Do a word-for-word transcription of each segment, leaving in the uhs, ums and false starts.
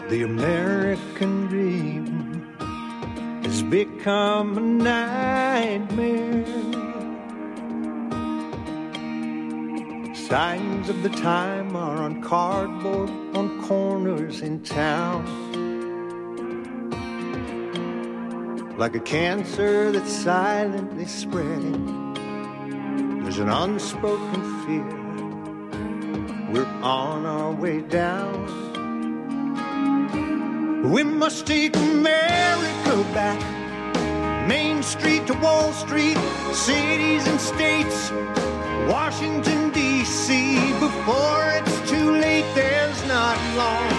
The American dream has become a nightmare. Signs of the time are on cardboard on corners in town. Like a cancer that's silently spreading, there's an unspoken fear. We're on our way down. We must take America back. Main Street to Wall Street, cities and states, Washington, D C Before it's too late, there's not long.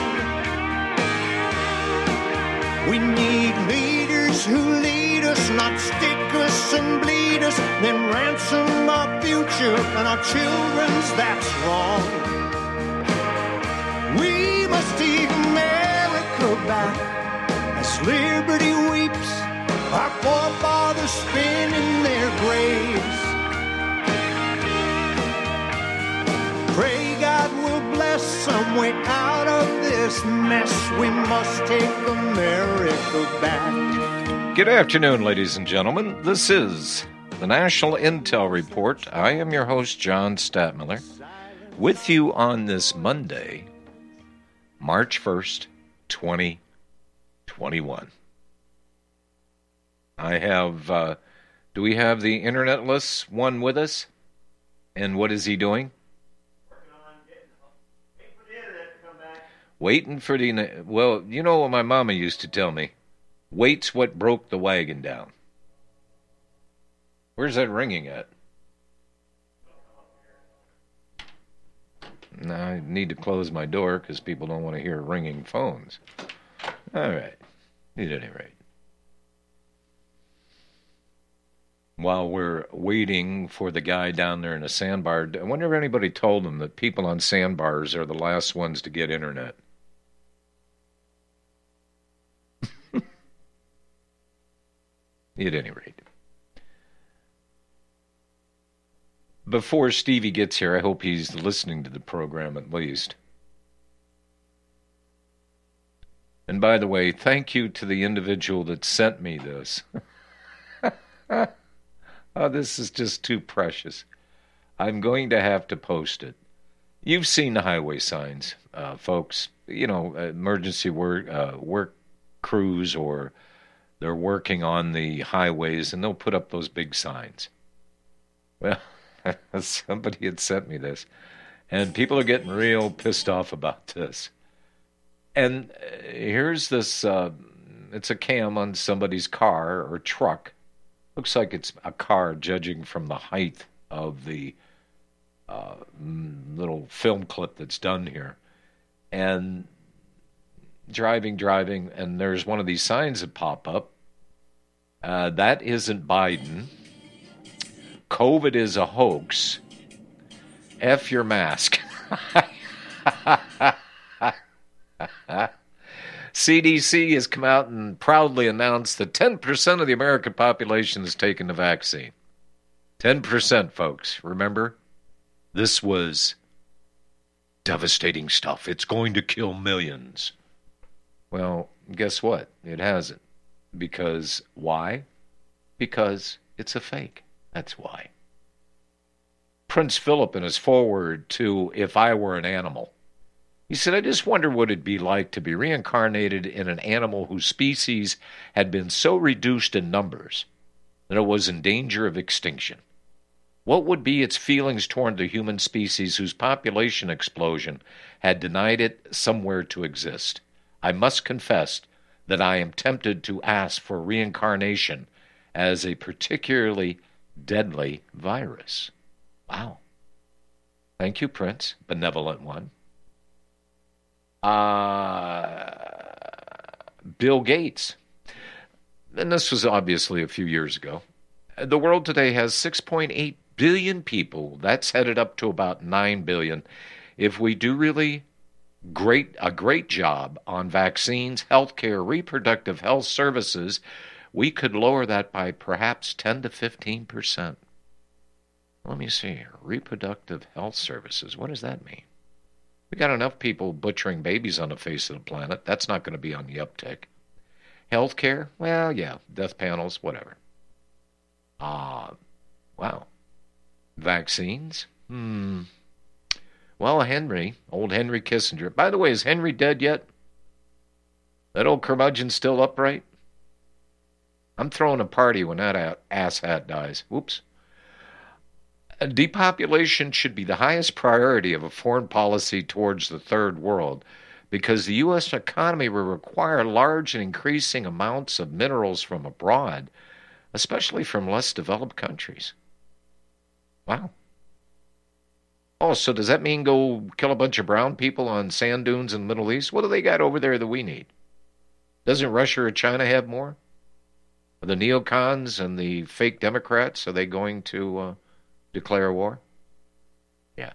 We need leaders who lead us, not stick us and bleed us, then ransom our future and our children's, that's wrong. We must take America back as liberty weeps, our forefathers spin in their graves. Pray God will bless some way out of this mess. We must take America back. Good afternoon, ladies and gentlemen. This is the National Intel Report. I am your host, John Statmiller, with you on this Monday, March first, twenty twenty-one. I have, uh, do we have the internetless one with us? And what is he doing? Working on getting, waiting for the internet to come back. Waiting for the, well, you know what my mama used to tell me? Wait's what broke the wagon down. Where's that ringing at? Now I need to close my door because people don't want to hear ringing phones. All right. At any rate. While we're waiting for the guy down there in a sandbar, I wonder if anybody told him that people on sandbars are the last ones to get internet. At any rate. Before Stevie gets here, I hope he's listening to the program at least. And by the way, thank you to the individual that sent me this. Oh, this is just too precious. I'm going to have to post it. You've seen the highway signs, uh, folks. You know, emergency work, uh, work crews, or they're working on the highways, and they'll put up those big signs. Well, somebody had sent me this, and people are getting real pissed off about this. And here's this, uh, it's a cam on somebody's car or truck. Looks like it's a car, judging from the height of the uh, little film clip that's done here. And driving, driving, and there's one of these signs that pop up. Uh, that isn't Biden. COVID is a hoax. F your mask. C D C has come out and proudly announced that ten percent of the American population has taken the vaccine. ten percent, folks. Remember? This was devastating stuff. It's going to kill millions. Well, guess what? It hasn't. Because why? Because it's a fake. That's why. Prince Philip, in his foreword to If I Were an Animal, he said, I just wonder what it'd be like to be reincarnated in an animal whose species had been so reduced in numbers that it was in danger of extinction. What would be its feelings toward the human species whose population explosion had denied it somewhere to exist? I must confess that I am tempted to ask for reincarnation as a particularly deadly virus. Wow. Thank you, Prince, benevolent one. Uh, Bill Gates. And this was obviously a few years ago. The world today has six point eight billion people. That's headed up to about nine billion. If we do really great a great job on vaccines, healthcare, reproductive health services, we could lower that by perhaps ten to fifteen percent. Let me see here. Reproductive health services. What does that mean? We got enough people butchering babies on the face of the planet. That's not going to be on the uptick. Healthcare? Well, yeah. Death panels, whatever. Ah, uh, wow. Vaccines? Hmm. Well, Henry, old Henry Kissinger. By the way, is Henry dead yet? That old curmudgeon still upright? I'm throwing a party when that asshat dies. Whoops. Depopulation should be the highest priority of a foreign policy towards the third world because the U S economy will require large and increasing amounts of minerals from abroad, especially from less developed countries. Wow. Oh, so does that mean go kill a bunch of brown people on sand dunes in the Middle East? What do they got over there that we need? Doesn't Russia or China have more? Are the neocons and the fake Democrats, are they going to uh, declare war? Yeah.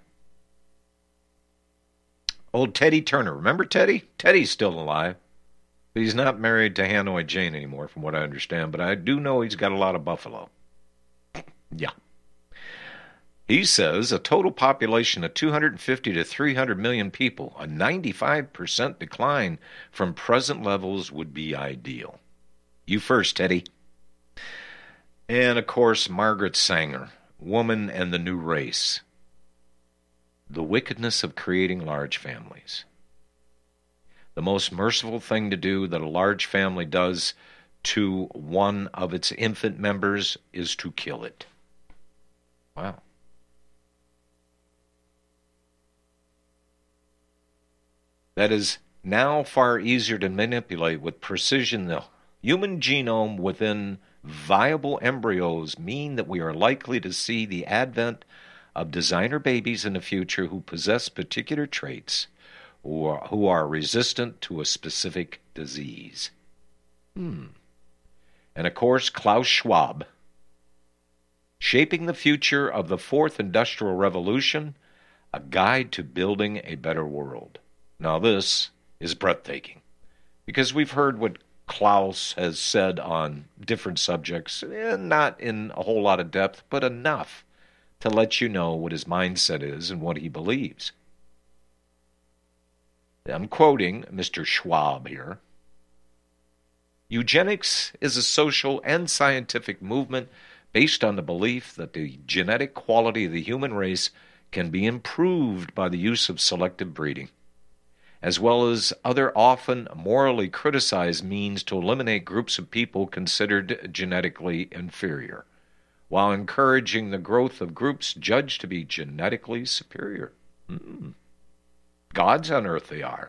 Old Teddy Turner. Remember Teddy? Teddy's still alive. But he's not married to Hanoi Jane anymore, from what I understand. But I do know he's got a lot of buffalo. Yeah. He says a total population of two hundred fifty to three hundred million people, a ninety-five percent decline from present levels would be ideal. You first, Teddy. And, of course, Margaret Sanger, Woman and the New Race. The wickedness of creating large families. The most merciful thing to do that a large family does to one of its infant members is to kill it. Wow. That is now far easier to manipulate with precision. The human genome within viable embryos mean that we are likely to see the advent of designer babies in the future who possess particular traits or who are resistant to a specific disease. Hmm. And of course, Klaus Schwab, Shaping the Future of the Fourth Industrial Revolution, a guide to building a better world. Now this is breathtaking, because we've heard what Klaus has said on different subjects, eh, not in a whole lot of depth, but enough to let you know what his mindset is and what he believes. I'm quoting Mister Schwab here. Eugenics is a social and scientific movement based on the belief that the genetic quality of the human race can be improved by the use of selective breeding, as well as other often morally criticized means to eliminate groups of people considered genetically inferior, while encouraging the growth of groups judged to be genetically superior. Mm. Gods on earth they are.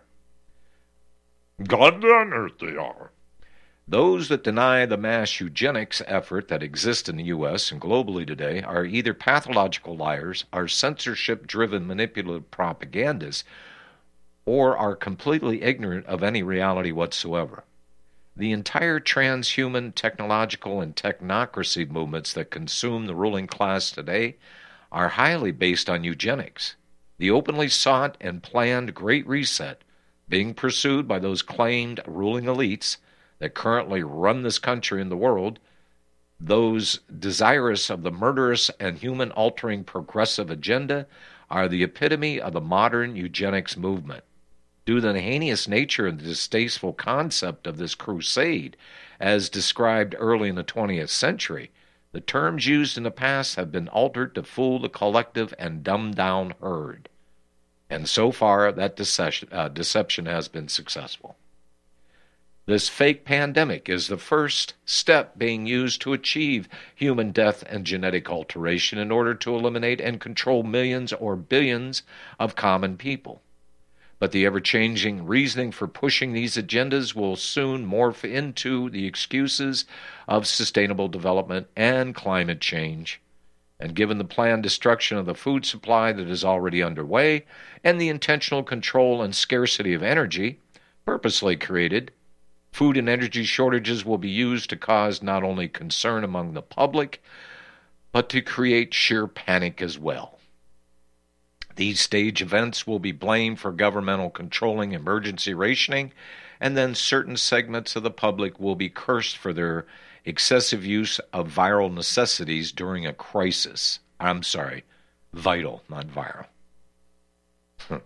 Gods on earth they are. Those that deny the mass eugenics effort that exists in the U S and globally today are either pathological liars, are censorship-driven manipulative propagandists, or are completely ignorant of any reality whatsoever. The entire transhuman, technological, and technocracy movements that consume the ruling class today are highly based on eugenics. The openly sought and planned Great Reset being pursued by those claimed ruling elites that currently run this country and the world, those desirous of the murderous and human-altering progressive agenda, are the epitome of the modern eugenics movement. Due to the heinous nature and the distasteful concept of this crusade, as described early in the twentieth century, the terms used in the past have been altered to fool the collective and dumbed-down herd. And so far, that deception, uh, deception has been successful. This fake pandemic is the first step being used to achieve human death and genetic alteration in order to eliminate and control millions or billions of common people. But the ever-changing reasoning for pushing these agendas will soon morph into the excuses of sustainable development and climate change. And given the planned destruction of the food supply that is already underway and the intentional control and scarcity of energy purposely created, food and energy shortages will be used to cause not only concern among the public, but to create sheer panic as well. These stage events will be blamed for governmental controlling emergency rationing, and then certain segments of the public will be cursed for their excessive use of viral necessities during a crisis. I'm sorry, vital, not viral.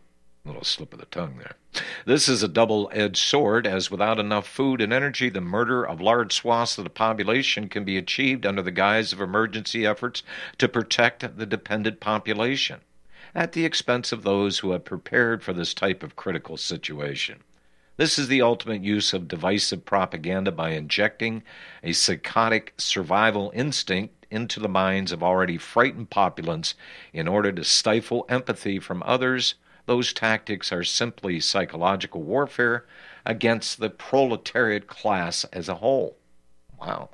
Little slip of the tongue there. This is a double-edged sword, as without enough food and energy, the murder of large swaths of the population can be achieved under the guise of emergency efforts to protect the dependent population, at the expense of those who have prepared for this type of critical situation. This is the ultimate use of divisive propaganda by injecting a psychotic survival instinct into the minds of already frightened populace in order to stifle empathy from others. Those tactics are simply psychological warfare against the proletariat class as a whole. Wow.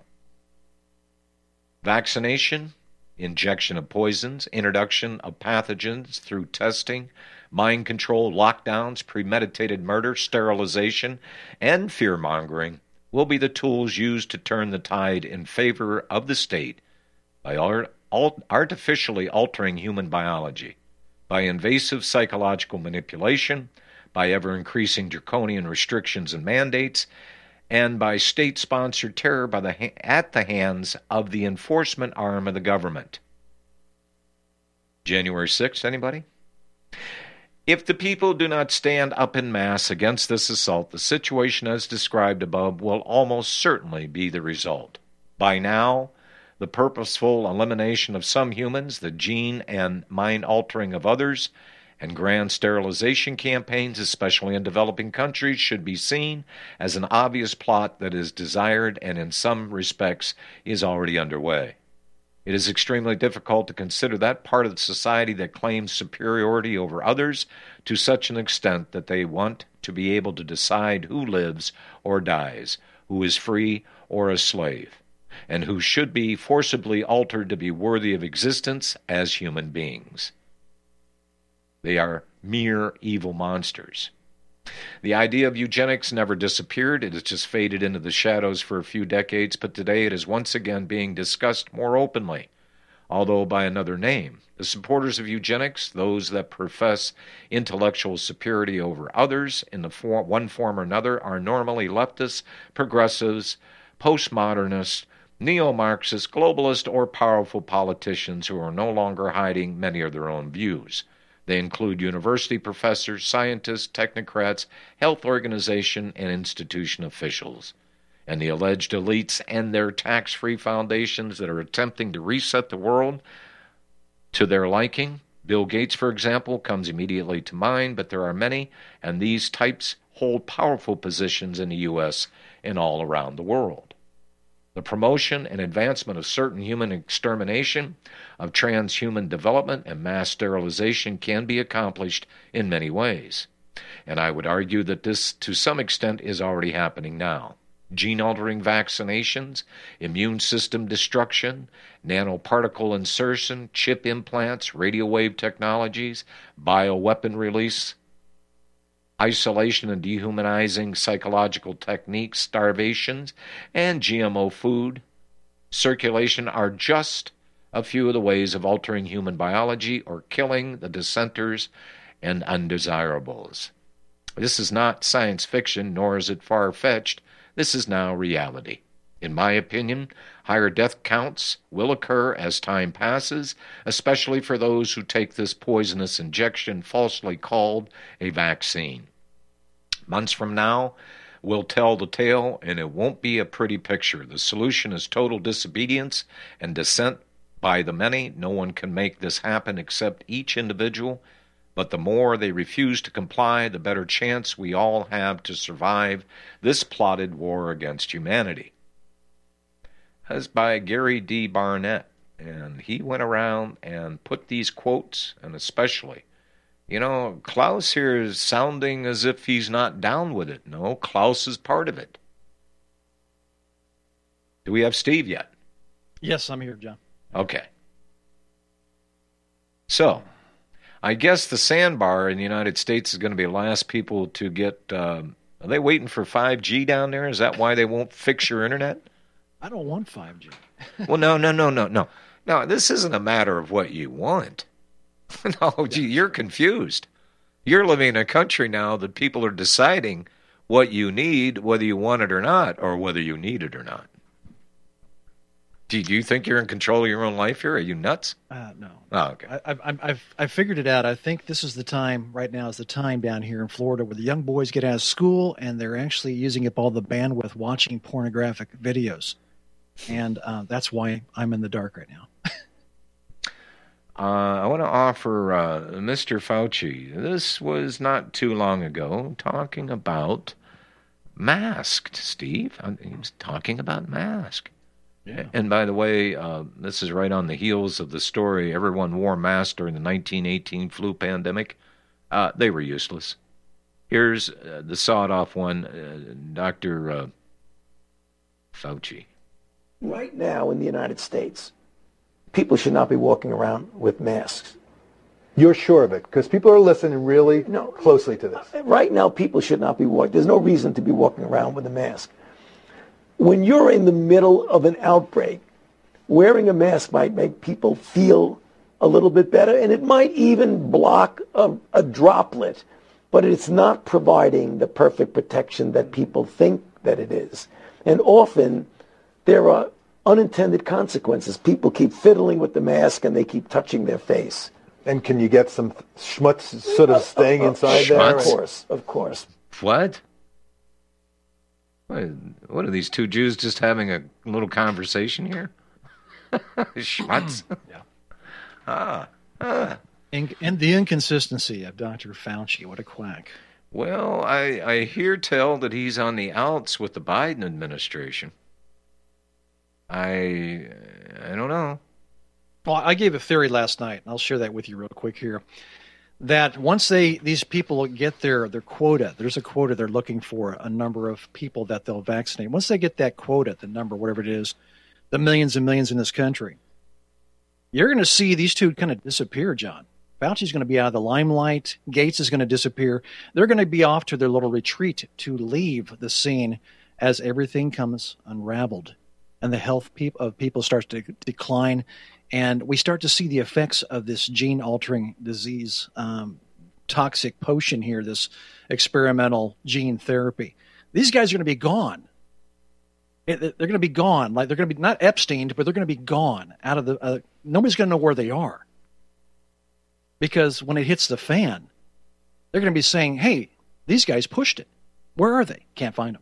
Vaccination, injection of poisons, introduction of pathogens through testing, mind control, lockdowns, premeditated murder, sterilization, and fear-mongering will be the tools used to turn the tide in favor of the state by art- artificially altering human biology, by invasive psychological manipulation, by ever-increasing draconian restrictions and mandates, and by state-sponsored terror by the ha- at the hands of the enforcement arm of the government. January sixth, anybody? If the people do not stand up in mass against this assault, the situation as described above will almost certainly be the result. By now, the purposeful elimination of some humans, the gene and mind altering of others, and grand sterilization campaigns, especially in developing countries, should be seen as an obvious plot that is desired and in some respects is already underway. It is extremely difficult to consider that part of the society that claims superiority over others to such an extent that they want to be able to decide who lives or dies, who is free or a slave, and who should be forcibly altered to be worthy of existence as human beings. They are mere evil monsters. The idea of eugenics never disappeared. It has just faded into the shadows for a few decades, but today it is once again being discussed more openly, although by another name. The supporters of eugenics, those that profess intellectual superiority over others in the form, one form or another, are normally leftists, progressives, postmodernists, neo-Marxists, globalists, or powerful politicians who are no longer hiding many of their own views. They include university professors, scientists, technocrats, health organization, and institution officials, and the alleged elites and their tax-free foundations that are attempting to reset the world to their liking. Bill Gates, for example, comes immediately to mind, but there are many, and these types hold powerful positions in the U S and all around the world. The promotion and advancement of certain human extermination, of transhuman development and mass sterilization can be accomplished in many ways. And I would argue that this, to some extent, is already happening now. Gene-altering vaccinations, immune system destruction, nanoparticle insertion, chip implants, radio wave technologies, bioweapon release, isolation and dehumanizing psychological techniques, starvations, and G M O food circulation are just a few of the ways of altering human biology or killing the dissenters and undesirables. This is not science fiction, nor is it far-fetched. This is now reality. In my opinion, higher death counts will occur as time passes, especially for those who take this poisonous injection falsely called a vaccine. Months from now, we'll tell the tale, and it won't be a pretty picture. The solution is total disobedience and dissent by the many. No one can make this happen except each individual, but the more they refuse to comply, the better chance we all have to survive this plotted war against humanity. That's by Gary D. Barnett, and he went around and put these quotes, and especially, you know, Klaus here is sounding as if he's not down with it. No, Klaus is part of it. Do we have Steve yet? Yes, I'm here, John. Okay. So, I guess the sandbar in the United States is going to be the last people to get, uh, are they waiting for five G down there? Is that why they won't fix your internet? I don't want five G. Well, no, no, no, no, no. No, this isn't a matter of what you want. No, gee, you're confused. You're living in a country now that people are deciding what you need, whether you want it or not, or whether you need it or not. Do you think you're in control of your own life here? Are you nuts? Uh, no. Oh, okay. I, I've, I've, I've, I've figured it out. I think this is the time, right now is the time down here in Florida where the young boys get out of school and they're actually using up all the bandwidth watching pornographic videos. And uh, that's why I'm in the dark right now. Uh, I want to offer uh, Mister Fauci. This was not too long ago talking about masked, Steve. He was talking about mask. Yeah. And by the way, uh, this is right on the heels of the story. Everyone wore masks during the nineteen eighteen flu pandemic. Uh, they were useless. Here's uh, the sawed-off one, uh, Doctor Uh, Fauci. Right now in the United States, people should not be walking around with masks. You're sure of it? Because people are listening really No. closely to this. Right now, people should not be walking. There's no reason to be walking around with a mask. When you're in the middle of an outbreak, wearing a mask might make people feel a little bit better, and it might even block a, a droplet, but it's not providing the perfect protection that people think that it is. And often, there are unintended consequences. People keep fiddling with the mask and they keep touching their face. And can you get some schmutz sort of staying inside there? Of course, of course. What? What what are these two Jews just having a little conversation here? Schmutz? Yeah. Ah, ah. And, and the inconsistency of Doctor Fauci. What a quack. Well, I, I hear tell that he's on the outs with the Biden administration. I I don't know. Well, I gave a theory last night, and I'll share that with you real quick here. That once they these people get their, their quota, there's a quota they're looking for, a number of people that they'll vaccinate. Once they get that quota, the number, whatever it is, the millions and millions in this country, you're going to see these two kind of disappear, John. Fauci's going to be out of the limelight. Gates is going to disappear. They're going to be off to their little retreat to leave the scene as everything comes unraveled and the health peop- of people starts to decline. And we start to see the effects of this gene-altering disease, um, toxic potion here, this experimental gene therapy. These guys are going to be gone. They're going to be gone. Like they're going to be not Epstein, but they're going to be gone out of the. Uh, nobody's going to know where they are, because when it hits the fan, they're going to be saying, "Hey, these guys pushed it. Where are they? Can't find them."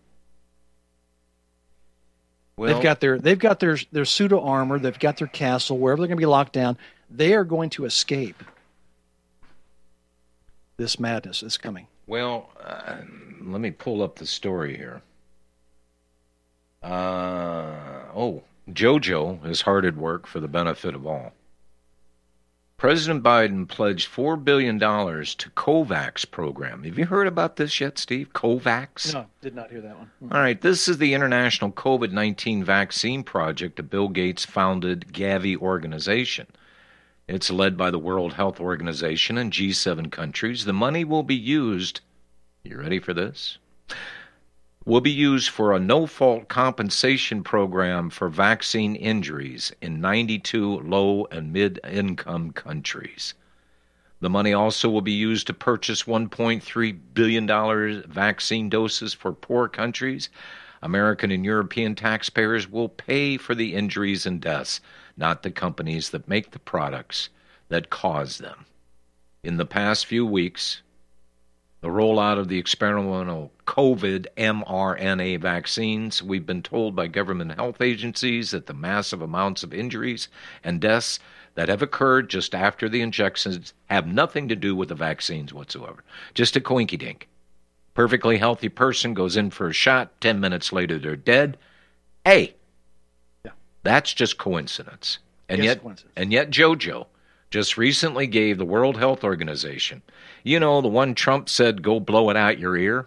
Well, they've got their they've got their their pseudo armor. They've got their castle. Wherever they're going to be locked down, they are going to escape this madness that's coming. Well, uh, let me pull up the story here. Uh, oh, JoJo is hard at work for the benefit of all. President Biden pledged four billion dollars to COVAX program. Have you heard about this yet, Steve? COVAX? No, did not hear that one. All right, this is the International COVID nineteen Vaccine Project, a Bill Gates-founded Gavi organization. It's led by the World Health Organization and G seven countries. The money will be used, you ready for this? Will be used for a no-fault compensation program for vaccine injuries in ninety-two low- and mid-income countries. The money also will be used to purchase one point three billion dollars vaccine doses for poor countries. American and European taxpayers will pay for the injuries and deaths, not the companies that make the products that cause them. In the past few weeks, the rollout of the experimental COVID mRNA vaccines, we've been told by government health agencies that the massive amounts of injuries and deaths that have occurred just after the injections have nothing to do with the vaccines whatsoever. Just a coinky-dink. Perfectly healthy person goes in for a shot, ten minutes later they're dead. Hey, yeah. That's just coincidence. And Yes, yet, coincidence. and yet JoJo just recently gave the World Health Organization, you know, the one Trump said, go blow it out your ear.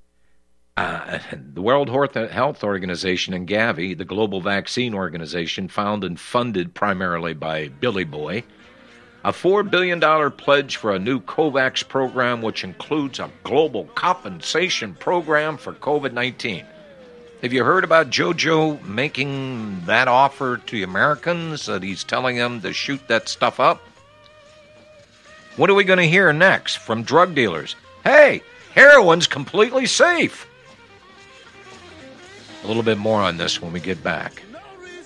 Uh, the World Health Organization and Gavi, the global vaccine organization, founded and funded primarily by Billy Boy, a four billion dollars pledge for a new COVAX program, which includes a global compensation program for COVID nineteen. Have you heard about JoJo making that offer to the Americans, that he's telling them to shoot that stuff up? What are we going to hear next from drug dealers? Hey, heroin's completely safe. A little bit more on this when we get back.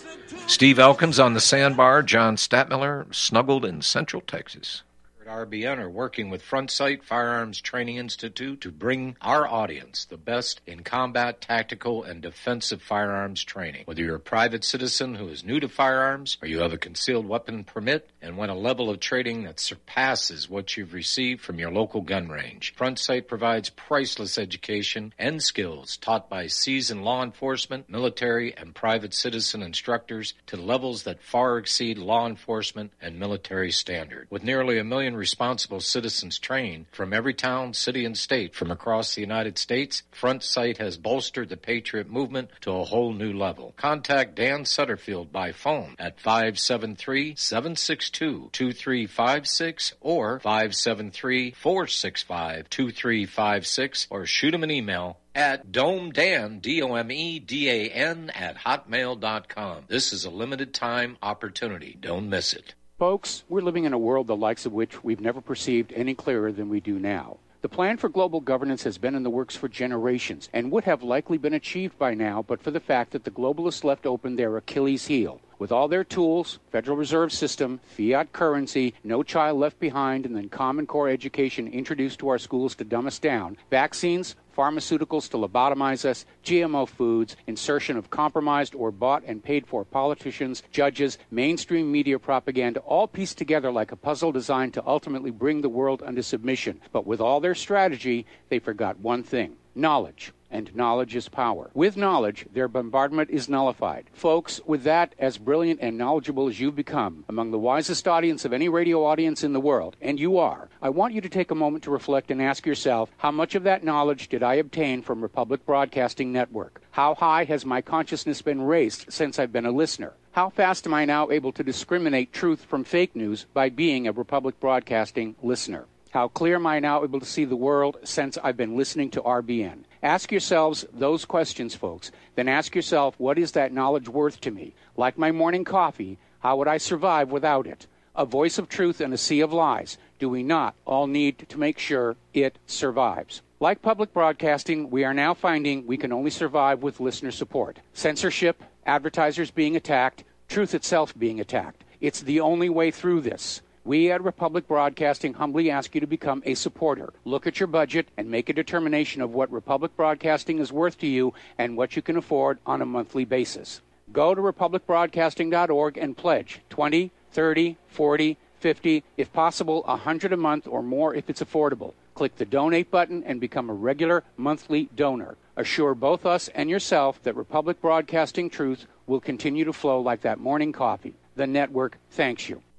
Steve Elkins on the sandbar. John Statmiller snuggled in Central Texas. R B N are working with Front Sight Firearms Training Institute to bring our audience the best in combat, tactical, and defensive firearms training. Whether you're a private citizen who is new to firearms or you have a concealed weapon permit and want a level of training that surpasses what you've received from your local gun range, Front Sight provides priceless education and skills taught by seasoned law enforcement, military, and private citizen instructors to levels that far exceed law enforcement and military standard. With nearly a million responsible citizens trained from every town, city, and state from across the United States, Front Sight has bolstered the Patriot movement to a whole new level. Contact Dan Sutterfield by phone at five seven three, seven six two, two three five six or five seven three, four six five, two three five six or shoot him an email at domedan, D O M E D A N, at hotmail dot com. This is a limited time opportunity. Don't miss it. Folks, we're living in a world the likes of which we've never perceived any clearer than we do now. The plan for global governance has been in the works for generations and would have likely been achieved by now but for the fact that the globalists left open their Achilles heel. With all their tools, Federal Reserve System, fiat currency, no child left behind, and then Common Core education introduced to our schools to dumb us down, vaccines, pharmaceuticals to lobotomize us, G M O foods, insertion of compromised or bought and paid for politicians, judges, mainstream media propaganda, all pieced together like a puzzle designed to ultimately bring the world under submission. But with all their strategy, they forgot one thing: knowledge. And knowledge is power. With knowledge, their bombardment is nullified. Folks, with that, as brilliant and knowledgeable as you've become, among the wisest audience of any radio audience in the world, and you are, I want you to take a moment to reflect and ask yourself, how much of that knowledge did I obtain from Republic Broadcasting Network? How high has my consciousness been raised since I've been a listener? How fast am I now able to discriminate truth from fake news by being a Republic Broadcasting listener? How clear am I now able to see the world since I've been listening to R B N? Ask yourselves those questions, folks. Then ask yourself, what is that knowledge worth to me? Like my morning coffee, how would I survive without it? A voice of truth in a sea of lies. Do we not all need to make sure it survives? Like public broadcasting, we are now finding we can only survive with listener support. Censorship, advertisers being attacked, truth itself being attacked. It's the only way through this. We at Republic Broadcasting humbly ask you to become a supporter. Look at your budget and make a determination of what Republic Broadcasting is worth to you and what you can afford on a monthly basis. Go to republic broadcasting dot org and pledge twenty, thirty, forty, fifty, if possible one hundred a month or more if it's affordable. Click the donate button and become a regular monthly donor. Assure both us and yourself that Republic Broadcasting truth will continue to flow like that morning coffee. The network thanks you.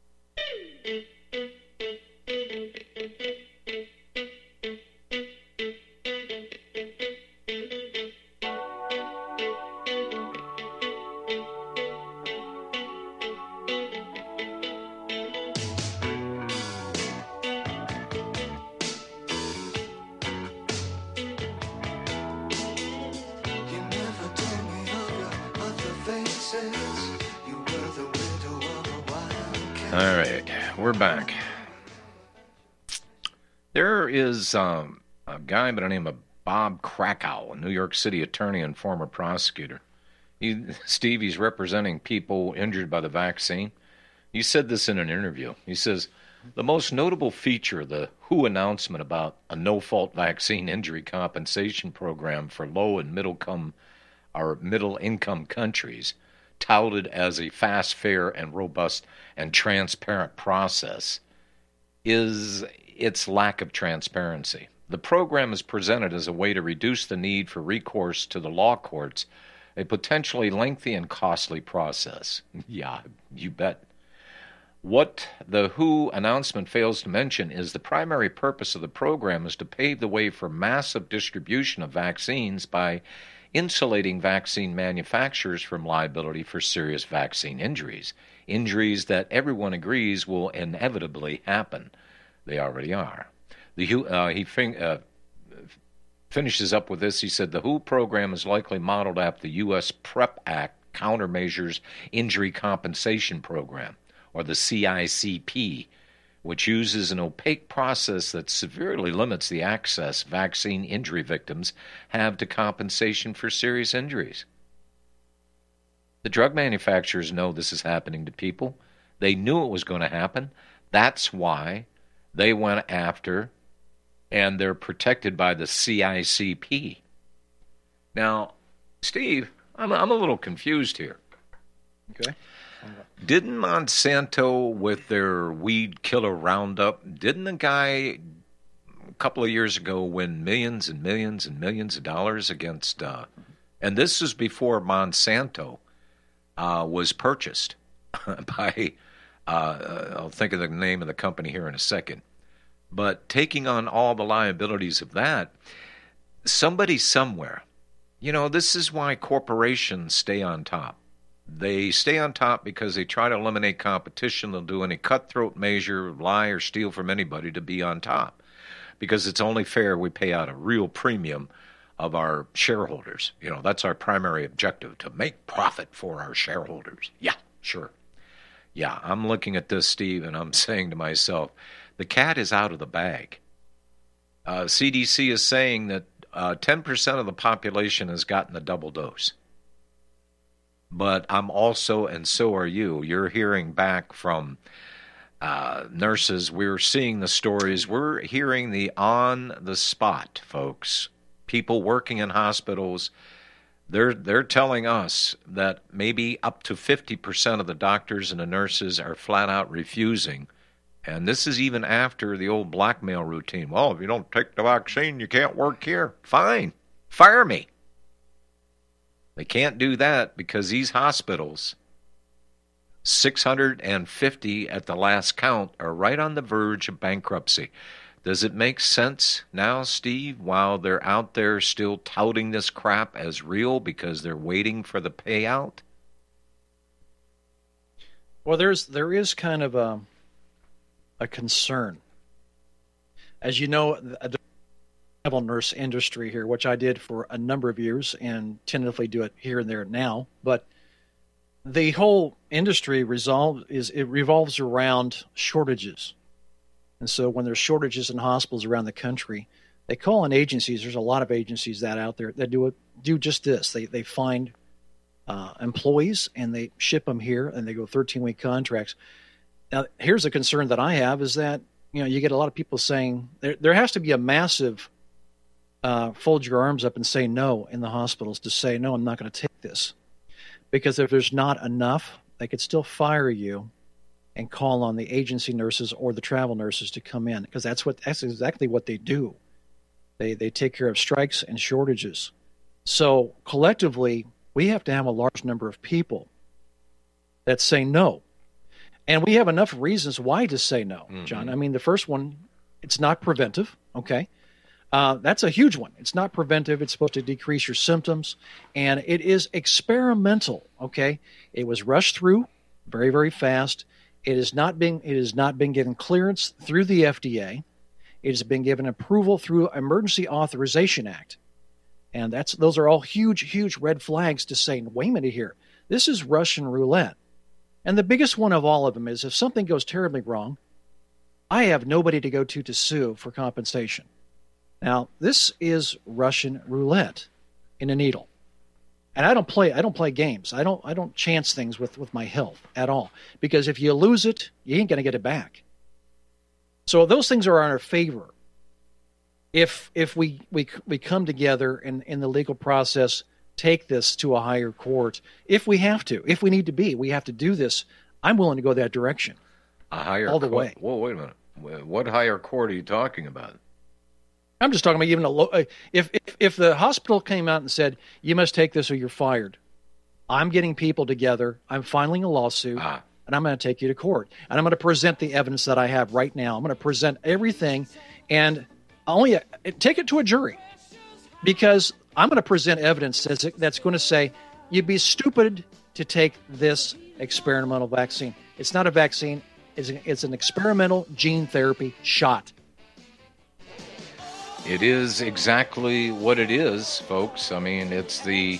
All right, we're back. There is um, a guy by the name of Bob Krakow, a New York City attorney and former prosecutor. He, Steve, he's representing people injured by the vaccine. He said this in an interview. He says, the most notable feature of the W H O announcement about a no-fault vaccine injury compensation program for low and middle-income or middle-income countries, touted as a fast, fair, and robust and transparent process, is its lack of transparency. The program is presented as a way to reduce the need for recourse to the law courts, a potentially lengthy and costly process. Yeah, you bet. What the W H O announcement fails to mention is the primary purpose of the program is to pave the way for massive distribution of vaccines by insulating vaccine manufacturers from liability for serious vaccine injuries, injuries that everyone agrees will inevitably happen. They already are. The uh, he fin- uh, finishes up with this. He said the W H O program is likely modeled after the U S PrEP Act Countermeasures Injury Compensation Program, or the C I C P, which uses an opaque process that severely limits the access vaccine injury victims have to compensation for serious injuries. The drug manufacturers know this is happening to people. They knew it was going to happen. That's why they went after, and they're protected by the C I C P. Now, Steve, I'm, I'm a little confused here. Okay. Didn't Monsanto, with their weed killer Roundup, didn't the guy a couple of years ago win millions and millions and millions of dollars against, uh, and this is before Monsanto uh, was purchased by, uh, I'll think of the name of the company here in a second, but taking on all the liabilities of that, somebody somewhere, you know, this is why corporations stay on top. They stay on top because they try to eliminate competition. They'll do any cutthroat measure, lie or steal from anybody to be on top. Because it's only fair we pay out a real premium of our shareholders. You know, that's our primary objective, to make profit for our shareholders. Yeah, sure. Yeah, I'm looking at this, Steve, and I'm saying to myself, the cat is out of the bag. Uh, C D C is saying that uh, ten percent of the population has gotten the double dose. But I'm also, and so are you, you're hearing back from uh, nurses. We're seeing the stories. We're hearing the on-the-spot, folks. People working in hospitals, they're, they're telling us that maybe up to fifty percent of the doctors and the nurses are flat out refusing. And this is even after the old blackmail routine. Well, if you don't take the vaccine, you can't work here. Fine. Fire me. They can't do that because these hospitals, six hundred fifty at the last count, are right on the verge of bankruptcy. Does it make sense now, Steve, while they're out there still touting this crap as real because they're waiting for the payout? Well, there's there is kind of a, a concern. As you know, the travel nurse industry here, which I did for a number of years and tentatively do it here and there now, but the whole industry resolve is it revolves around shortages. And so when there's shortages in hospitals around the country, they call on agencies. There's a lot of agencies that out there that do it, do just this. They they find uh, employees and they ship them here, and they go thirteen-week contracts. Now, here's a concern that I have is that, you know, you get a lot of people saying there there has to be a massive uh, fold your arms up and say no in the hospitals to say, no, I'm not going to take this. Because if there's not enough, they could still fire you and call on the agency nurses or the travel nurses to come in, because that's what that's exactly what they do. They they take care of strikes and shortages. So collectively, we have to have a large number of people that say no. And we have enough reasons why to say no, John. Mm-hmm. I mean, the first one, it's not preventive, okay? Uh, that's a huge one. It's not preventive. It's supposed to decrease your symptoms. And it is experimental, okay? It was rushed through very, very fast. It is not being, it has not been given clearance through the F D A. It has been given approval through Emergency Authorization Act. And that's those are all huge, huge red flags to say, wait a minute here. This is Russian roulette. And the biggest one of all of them is if something goes terribly wrong, I have nobody to go to to sue for compensation. Now, this is Russian roulette in a needle. And I don't play I don't play games. I don't I don't chance things with, with my health at all. Because if you lose it, you ain't going to get it back. So those things are in our favor. If if we we we come together in, in the legal process, take this to a higher court, if we have to, if we need to be, we have to do this. I'm willing to go that direction. A higher all the court? way. Whoa, wait a minute. What higher court are you talking about? I'm just talking about even a low. If, if if the hospital came out and said you must take this or you're fired, I'm getting people together. I'm filing a lawsuit, ah. and I'm going to take you to court, and I'm going to present the evidence that I have right now. I'm going to present everything, and only take it to a jury, because I'm going to present evidence that's, that's going to say you'd be stupid to take this experimental vaccine. It's not a vaccine. It's, a, it's an experimental gene therapy shot. It is exactly what it is, folks. I mean, it's the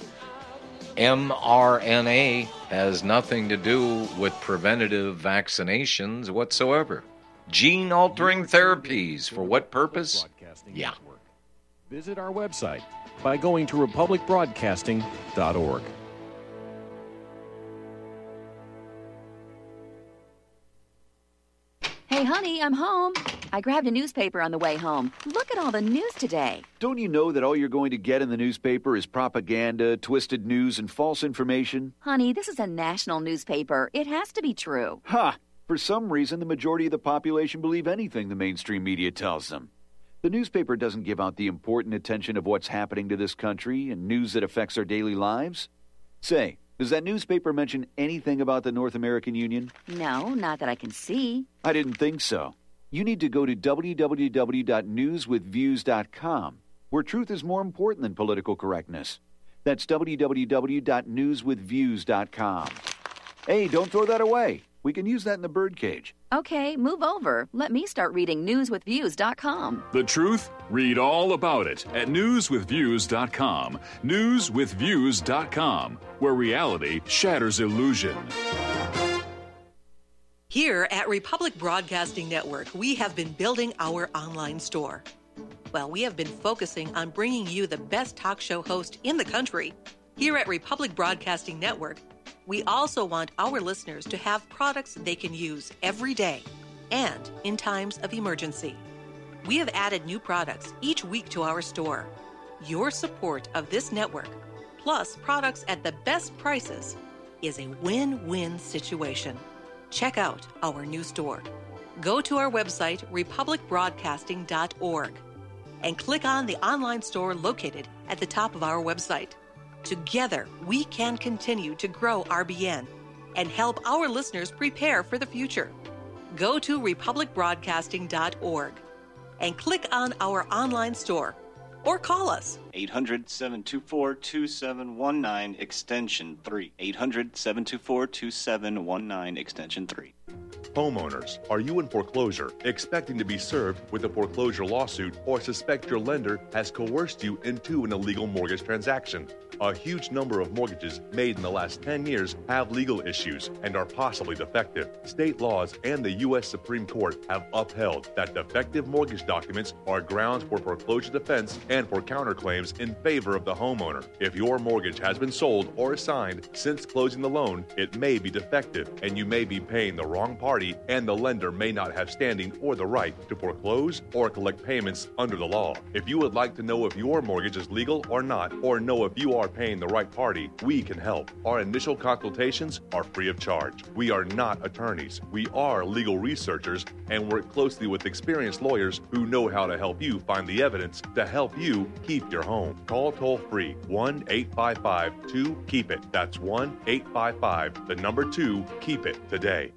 mRNA has nothing to do with preventative vaccinations whatsoever. Gene-altering therapies. For what purpose? Yeah. Visit our website by going to republic broadcasting dot org. Hey, honey, I'm home. I grabbed a newspaper on the way home. Look at all the news today. Don't you know that all you're going to get in the newspaper is propaganda, twisted news, and false information? Honey, this is a national newspaper. It has to be true. Ha! For some reason, the majority of the population believe anything the mainstream media tells them. The newspaper doesn't give out the important attention of what's happening to this country and news that affects our daily lives. Say, does that newspaper mention anything about the North American Union? No, not that I can see. I didn't think so. You need to go to w w w dot news with views dot com, where truth is more important than political correctness. That's w w w dot news with views dot com. Hey, don't throw that away. We can use that in the birdcage. Okay, move over. Let me start reading news with views dot com. The truth? Read all about it at news with views dot com. news with views dot com, where reality shatters illusion. Here at Republic Broadcasting Network, we have been building our online store. Well, we have been focusing on bringing you the best talk show host in the country. Here at Republic Broadcasting Network, we also want our listeners to have products they can use every day and in times of emergency. We have added new products each week to our store. Your support of this network, plus products at the best prices, is a win-win situation. Check out our new store. Go to our website, republic broadcasting dot org, and click on the online store located at the top of our website. Together, we can continue to grow R B N and help our listeners prepare for the future. Go to republic broadcasting dot org and click on our online store or call us. eight hundred, seven two four, two seven one nine, extension three. eight hundred, seven two four, two seven one nine, extension three. Homeowners, are you in foreclosure, expecting to be served with a foreclosure lawsuit, or suspect your lender has coerced you into an illegal mortgage transaction? A huge number of mortgages made in the last ten years have legal issues and are possibly defective. State laws and the U S Supreme Court have upheld that defective mortgage documents are grounds for foreclosure defense and for counterclaims in favor of the homeowner. If your mortgage has been sold or assigned since closing the loan, it may be defective and you may be paying the wrong party, and the lender may not have standing or the right to foreclose or collect payments under the law. If you would like to know if your mortgage is legal or not, or know if you are paying the right party, we can help. Our initial consultations are free of charge. We are not attorneys. We are legal researchers and work closely with experienced lawyers who know how to help you find the evidence to help you keep your home. Call toll free one eight five five two keep it. That's one eight five five, the number two, keep it today.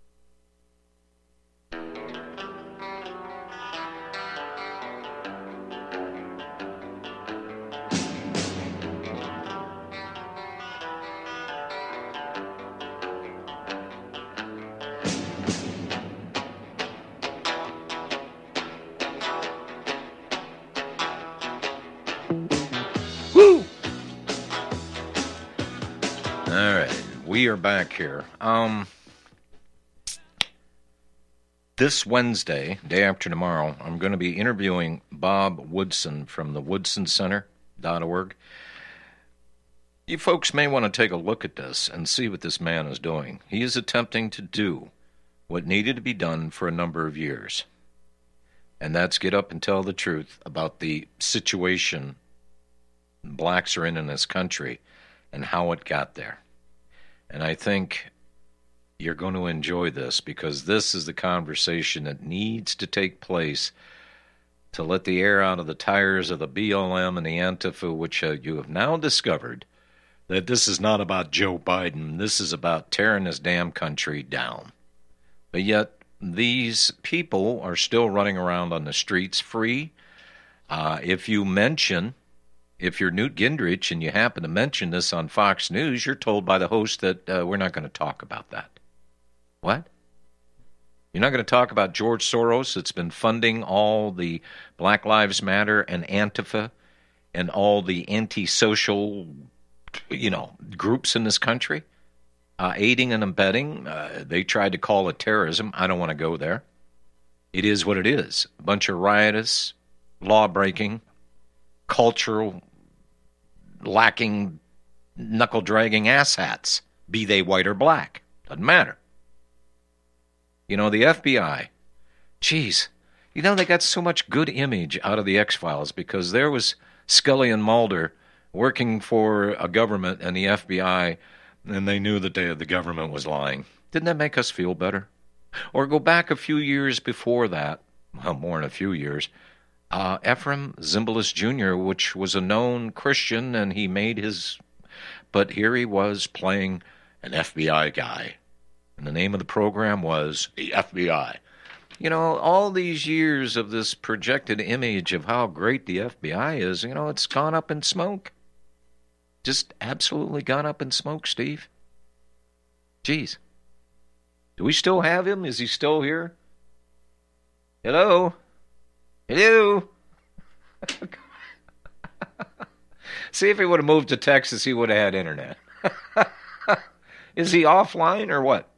We are back here. Um, this Wednesday, day after tomorrow, I'm going to be interviewing Bob Woodson from the woodson center dot org. You folks may want to take a look at this and see what this man is doing. He is attempting to do what needed to be done for a number of years, and that's get up and tell the truth about the situation blacks are in in this country and how it got there. And I think you're going to enjoy this, because this is the conversation that needs to take place to let the air out of the tires of the B L M and the Antifa, which uh, you have now discovered that this is not about Joe Biden. This is about tearing this damn country down. But yet these people are still running around on the streets free. Uh, if you mention... If you're Newt Gingrich and you happen to mention this on Fox News, you're told by the host that uh, we're not going to talk about that. What? You're not going to talk about George Soros that's been funding all the Black Lives Matter and Antifa and all the antisocial, you know, groups in this country? Uh, aiding and abetting. Uh, they tried to call it terrorism. I don't want to go there. It is what it is. A bunch of riotous, law-breaking, cultural, lacking, knuckle-dragging asshats, be they white or black. Doesn't matter. You know, the F B I Jeez. You know, they got so much good image out of the X-Files because there was Scully and Mulder working for a government and the F B I, and they knew that they, the government was lying. Didn't that make us feel better? Or go back a few years before that, well, more than a few years, uh, Ephraim Zimbalist Junior, which was a known Christian, and he made his... But here he was playing an F B I guy, and the name of the program was the F B I. You know, all these years of this projected image of how great the F B I is, you know, it's gone up in smoke. Just absolutely gone up in smoke, Steve. Jeez. Do we still have him? Is he still here? Hello? Hello? See, if he would have moved to Texas, he would have had internet. Is he offline or what?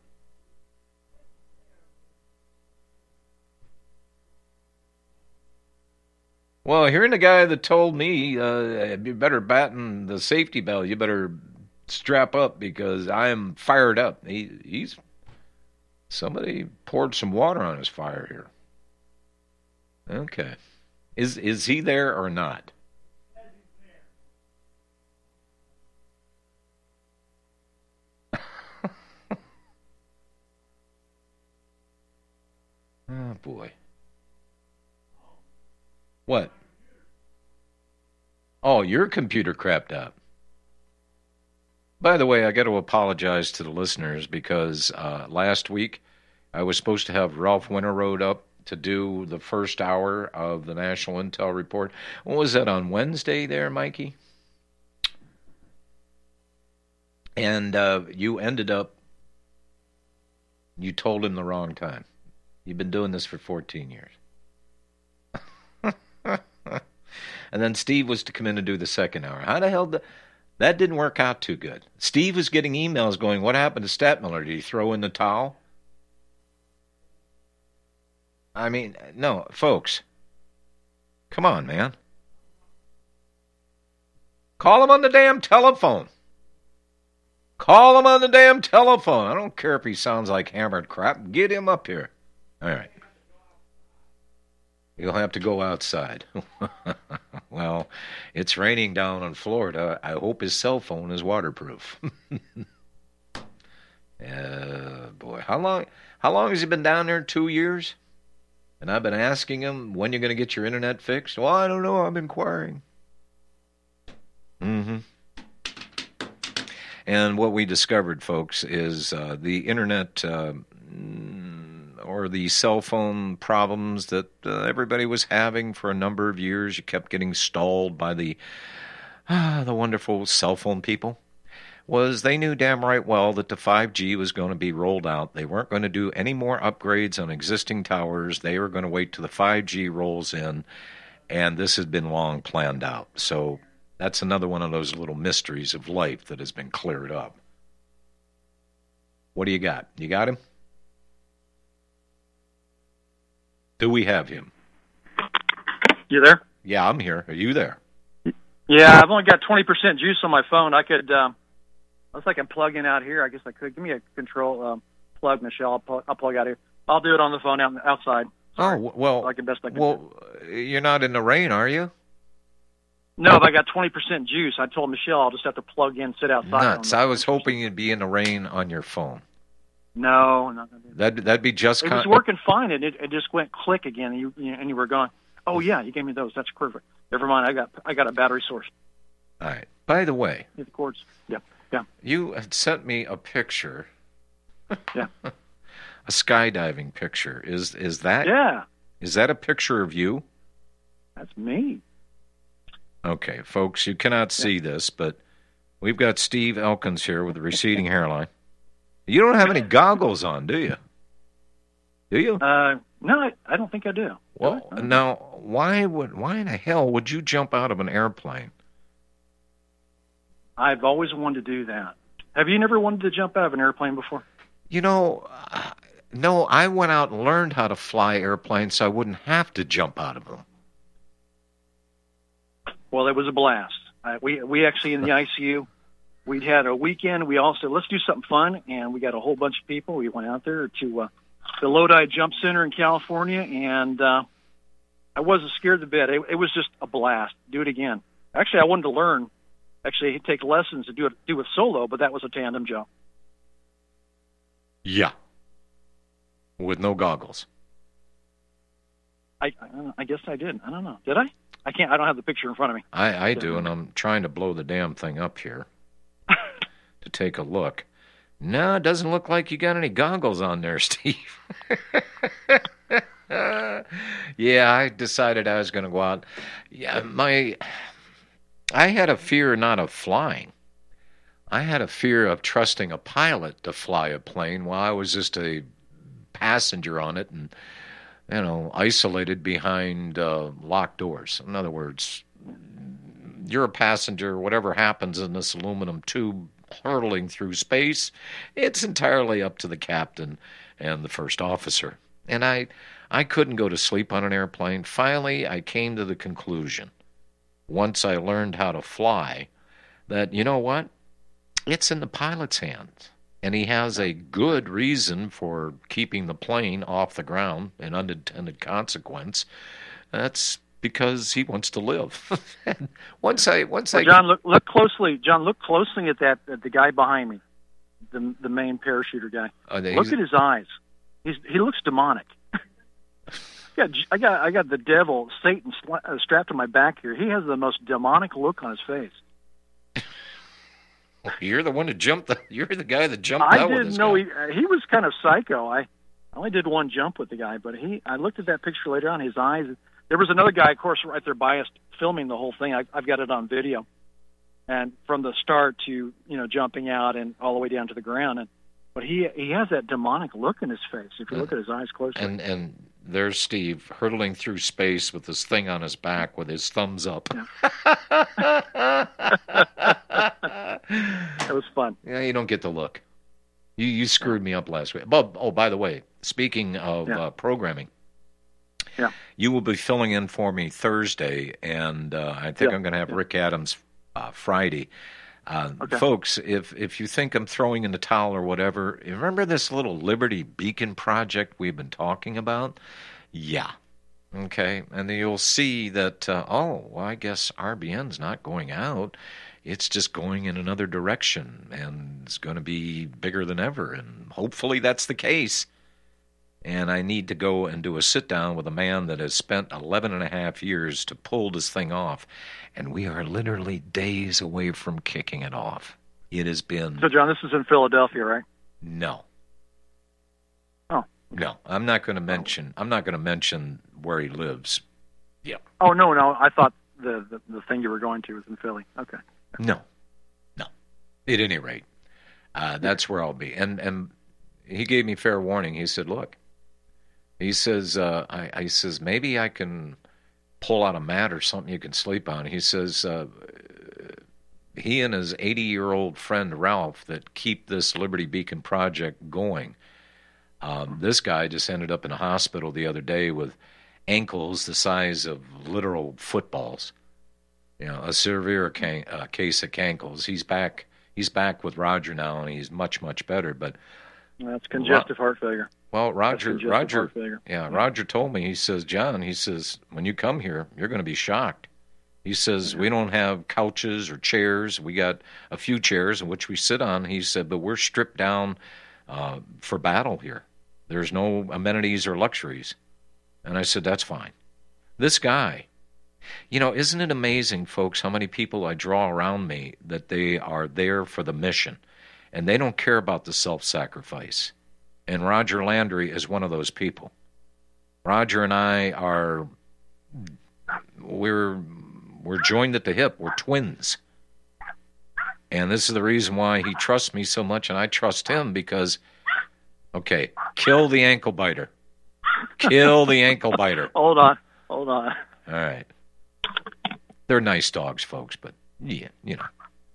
Well, hearing the guy that told me, uh, you better batten the safety belt, you better strap up because I am fired up. He, he's somebody poured some water on his fire here. Okay, is is he there or not? Oh boy. What? Oh, your computer crapped out. By the way, I got to apologize to the listeners because uh, last week I was supposed to have Ralph Winterroad up to do the first hour of the National Intel Report. What was that, on Wednesday there, Mikey? And uh, you ended up, you told him the wrong time. You've been doing this for fourteen years. And then Steve was to come in and do the second hour. How the hell did... That didn't work out too good. Steve was getting emails going, what happened to Stadtmiller? Did he throw in the towel? I mean, no, folks. Come on, man. Call him on the damn telephone. Call him on the damn telephone. I don't care if he sounds like hammered crap. Get him up here. All right. You'll have to go outside. Well, it's raining down in Florida. I hope his cell phone is waterproof. uh, boy, how long? How long has he been down there? Two years. And I've been asking him, when you're going to get your internet fixed. Well, I don't know. I'm inquiring. Mm-hmm. And what we discovered, folks, is uh, the internet. Uh, or the cell phone problems that uh, everybody was having for a number of years. You kept getting stalled by the ah, the wonderful cell phone people. Was they knew damn right well that the five G was going to be rolled out. They weren't going to do any more upgrades on existing towers. They were going to wait till the five G rolls in, and this had been long planned out. So that's another one of those little mysteries of life that has been cleared up. What do you got? You got him? Do we have him? You there? Yeah, I'm here. Are you there? Yeah, I've only got twenty percent juice on my phone. I could, um, unless I can plug in out here, I guess I could. Give me a control um, plug, Michelle. I'll plug, I'll plug out here. I'll do it on the phone out outside. Sorry. Oh, well, like the best I can well, do. You're not in the rain, are you? No, if I got twenty percent juice, I told Michelle I'll just have to plug in, sit outside. Nuts. I was hoping you'd be in the rain on your phone. No, I'm not gonna do that. That'd, that'd be just... It con- was working fine, and it, it just went click again, and you, and you were gone. Oh, yeah, you gave me those. That's perfect. Never mind, I got I got a battery source. All right. By the way... The cords. Yeah, yeah. You had sent me a picture. Yeah. A skydiving picture. Is is that... Yeah. Is that a picture of you? That's me. Okay, folks, you cannot see yeah. this, but we've got Steve Elkins here with a receding hairline. You don't have any goggles on, do you? Do you? Uh, no, I, I don't think I do. Well, do I? now, why would why in the hell would you jump out of an airplane? I've always wanted to do that. Have you never wanted to jump out of an airplane before? You know, uh, no, I went out and learned how to fly airplanes so I wouldn't have to jump out of them. Well, it was a blast. Uh, we we actually in the I C U. We had a weekend. We all said, let's do something fun, and we got a whole bunch of people. We went out there to uh, the Lodi Jump Center in California, and uh, I wasn't scared to bit. It, it was just a blast. Do it again. Actually, I wanted to learn. Actually, take lessons to do it do it solo, but that was a tandem jump. Yeah. With no goggles. I I, don't know. I guess I did. I don't know. Did I? I can't. I don't have the picture in front of me. I, I do, and I'm trying to blow the damn thing up here to take a look. No, it doesn't look like you got any goggles on there, Steve. Yeah, I decided I was going to go out. Yeah, my, I had a fear not of flying. I had a fear of trusting a pilot to fly a plane while I was just a passenger on it and, you know, isolated behind uh, locked doors. In other words, you're a passenger, whatever happens in this aluminum tube hurtling through space, it's entirely up to the captain and the first officer. And I I couldn't go to sleep on an airplane. Finally, I came to the conclusion, once I learned how to fly, that, you know what? It's in the pilot's hands. And he has a good reason for keeping the plane off the ground, an unintended consequence. That's because he wants to live. once I, once well, I, John, look, look closely. John, look closely at that, at the guy behind me, the the main parachuter guy. Oh, look at his eyes. He's he looks demonic. I got I got I got the devil, Satan, sla- uh, strapped to my back here. He has the most demonic look on his face. Well, you're the one that jumped. The, you're the guy that jumped I out with didn't this know guy. he uh, he was kind of psycho. I only did one jump with the guy, but he I looked at that picture later on. His eyes. There was another guy, of course, right there by us, filming the whole thing. I, I've got it on video, and from the start to you know jumping out and all the way down to the ground. And but he he has that demonic look in his face. If you look at his eyes closely. And and there's Steve hurtling through space with this thing on his back with his thumbs up. Yeah. It was fun. Yeah, you don't get the look. You you screwed me up last week. But, oh, by the way, speaking of Yeah. uh, programming, yeah, you will be filling in for me Thursday, and uh, I think Yeah. I'm going to have Yeah. Rick Adams uh, Friday. Uh, Okay. Folks, if if you think I'm throwing in the towel or whatever, remember this little Liberty Beacon project we've been talking about? Yeah. Okay. And then you'll see that, uh, oh, well, I guess R B N's not going out. It's just going in another direction, and it's going to be bigger than ever. And hopefully that's the case. And I need to go and do a sit-down with a man that has spent eleven and a half years to pull this thing off. And we are literally days away from kicking it off. It has been... So, John, this is in Philadelphia, right? No. Oh. No, I'm not going to mention. I'm not going to mention where he lives. Yeah. Oh no, no. I thought the, the the thing you were going to was in Philly. Okay. No. No. At any rate, uh, that's where I'll be. And and he gave me fair warning. He said, "Look," he says, uh, I, I says maybe I can pull out a mat or something you can sleep on. He says uh, he and his eighty-year-old friend Ralph that keep this Liberty Beacon project going. Um, this guy just ended up in a hospital the other day with ankles the size of literal footballs. You know, a severe can- uh, case of cankles. He's back. He's back with Roger now, and he's much, much better. But That's congestive Ro- heart failure. well, Roger, congestive Roger, heart failure. yeah, Roger told me. He says, John, he says, when you come here, you're going to be shocked. He says, we don't have couches or chairs. We got a few chairs in which we sit on. He said, but we're stripped down uh, for battle here. There's no amenities or luxuries. And I said, that's fine. This guy, you know, isn't it amazing, folks, how many people I draw around me that they are there for the mission and they don't care about the self-sacrifice. And Roger Landry is one of those people. Roger and I are, we're, we're joined at the hip. We're twins. And this is the reason why he trusts me so much and I trust him because, okay, kill the ankle biter. Kill the ankle biter. Hold on. Hold on. All right. They're nice dogs, folks, but yeah, you know.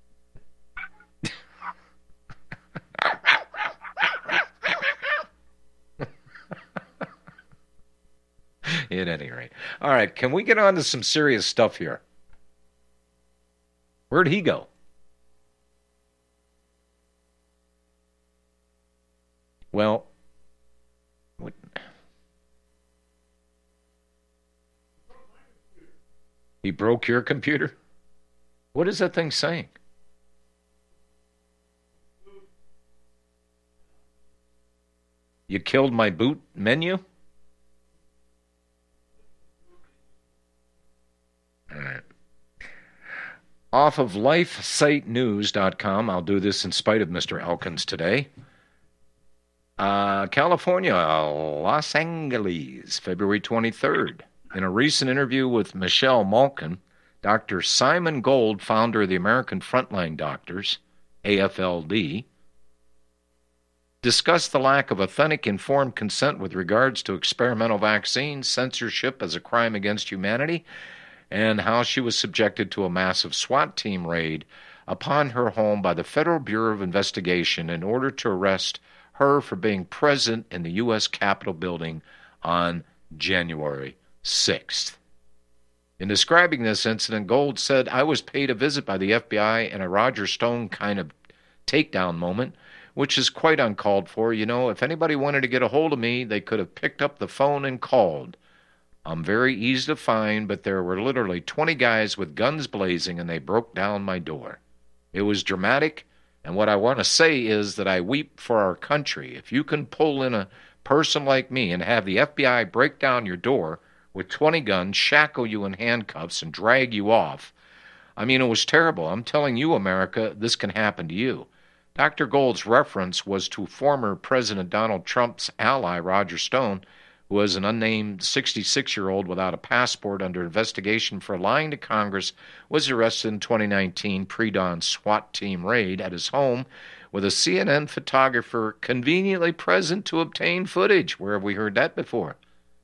At any rate. All right, can we get on to some serious stuff here? Where'd he go? Well, what, He broke your computer? What is that thing saying? You killed my boot menu? All right. Off of life site news dot com, I'll do this in spite of Mister Elkins today. Uh, California, Los Angeles, February twenty-third. In a recent interview with Michelle Malkin, Doctor Simon Gold, founder of the American Frontline Doctors, A F L D, discussed the lack of authentic informed consent with regards to experimental vaccines, censorship as a crime against humanity, and how she was subjected to a massive SWAT team raid upon her home by the Federal Bureau of Investigation in order to arrest her for being present in the U S Capitol building on January sixth. In describing this incident, Gold said, "I was paid a visit by the F B I in a Roger Stone kind of takedown moment, which is quite uncalled for. You know, if anybody wanted to get a hold of me, they could have picked up the phone and called. I'm very easy to find, but there were literally twenty guys with guns blazing, and they broke down my door. It was dramatic, and what I want to say is that I weep for our country. If you can pull in a person like me and have the F B I break down your door with twenty guns, shackle you in handcuffs, and drag you off, I mean, it was terrible. I'm telling you, America, this can happen to you." Doctor Gold's reference was to former President Donald Trump's ally, Roger Stone, who was an unnamed sixty-six-year-old without a passport under investigation for lying to Congress, was arrested in twenty nineteen pre-dawn SWAT team raid at his home with a C N N photographer conveniently present to obtain footage. Where have we heard that before?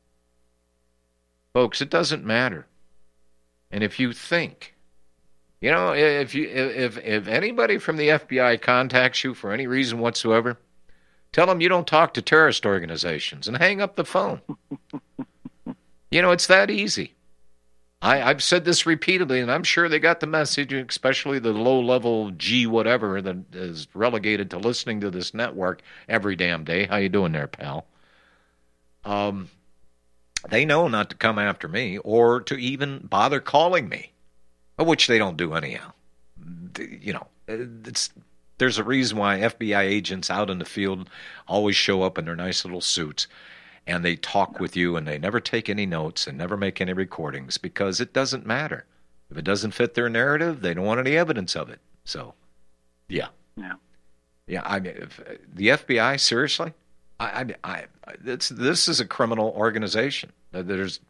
Folks, it doesn't matter. And if you think, you know, if you if if anybody from the F B I contacts you for any reason whatsoever, tell them you don't talk to terrorist organizations and hang up the phone. You know, it's that easy. I, I've said this repeatedly, and I'm sure they got the message, especially the low-level G whatever that is relegated to listening to this network every damn day. How you doing there, pal? Um, they know not to come after me or to even bother calling me, which they don't do anyhow. You know, it's... There's a reason why F B I agents out in the field always show up in their nice little suits, and they talk with you, and they never take any notes and never make any recordings, because it doesn't matter. If it doesn't fit their narrative, they don't want any evidence of it. So, yeah. Yeah. Yeah, I mean, if, the F B I, seriously? I, I, I, it's, this is a criminal organization. There's...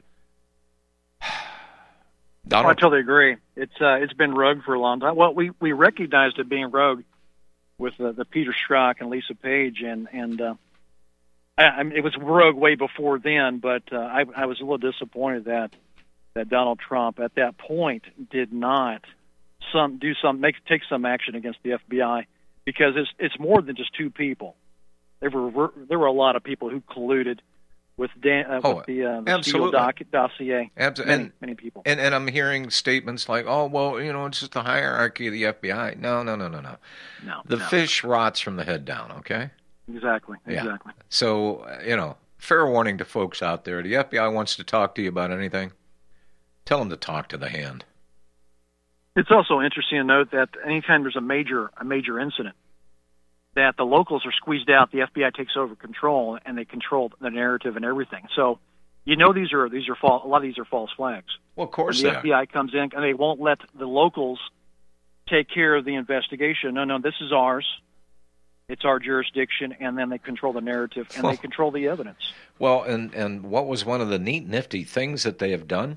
Donald... Oh, I totally agree. It's uh, it's been rogue for a long time. Well, we, we recognized it being rogue with uh, the Peter Strzok and Lisa Page, and and uh, I, I mean, it was rogue way before then. But uh, I, I was a little disappointed that that Donald Trump at that point did not some do some make take some action against the F B I, because it's it's more than just two people. There were there were a lot of people who colluded with, Dan, uh, oh, with the, uh, the Steele doc, dossier. Absolutely. Many, and, many people. And, and I'm hearing statements like, oh, well, you know, it's just the hierarchy of the F B I. No, no, no, no, no. No. The no. fish rots from the head down, okay? Exactly. Yeah. Exactly. So, you know, fair warning to folks out there. The F B I wants to talk to you about anything. Tell them to talk to the hand. It's also interesting to note that anytime there's a major a major incident, that the locals are squeezed out, the F B I takes over control, and they control the narrative and everything. So, you know, these are these are false. A lot of these are false flags. Well, of course, and the F B I comes in, and they won't let the locals take care of the investigation. No, no, this is ours. It's our jurisdiction, and then they control the narrative, and well, they control the evidence. Well, and and what was one of the neat, nifty things that they have done?